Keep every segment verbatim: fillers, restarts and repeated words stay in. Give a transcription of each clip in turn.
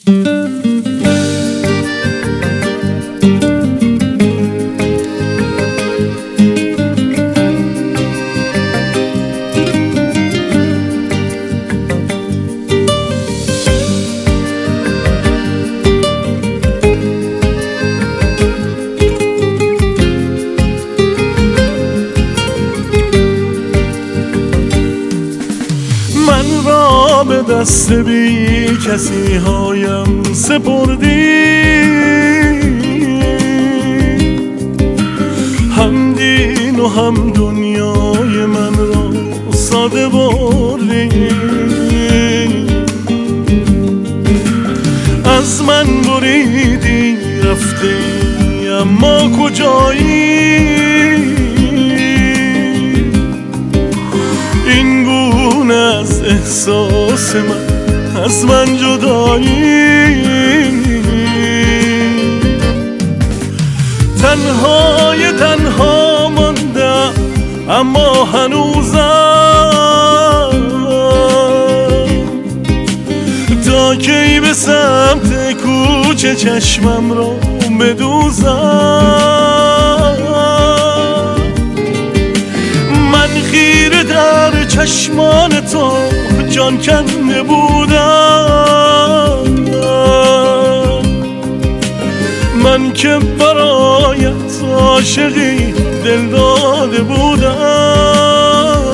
به دست بی کسی هایم سپردی، هم دین و هم دنیای من را ساده بردی. از من بریدی رفتی اما کجایی؟ این گونه از احساس من از من جدایی. تنهای تنها ماندم اما هنوزم، تا کی به سمت کوچه چشمم را بدوزم؟ من خیره در چشمان تو جان کنده بودم، من که برایت عاشقی دل داده بودم.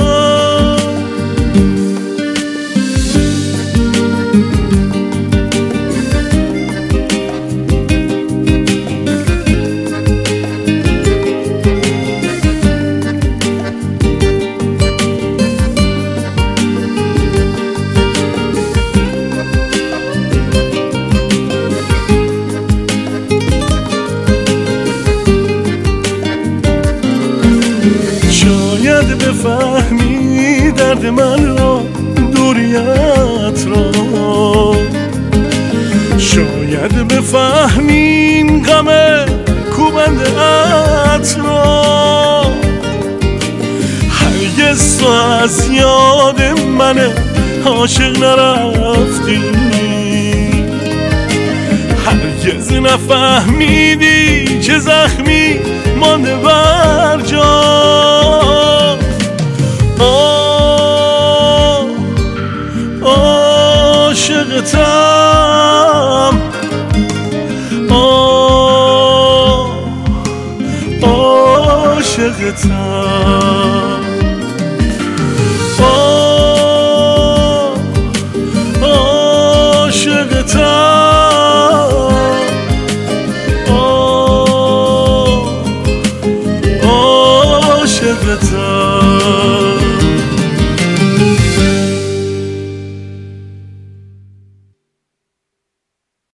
شاید بفهمی درد من را، دوریت را، شاید بفهمی این غم کوبنده‌ات را. هرگز تو از یاد من عاشق نرفتی، هرگز نفهمیدی چه زخمی مانده بر جا. آه عاشقتم، آه عاشقتم، آه عاشقتم، آه عاشقتم.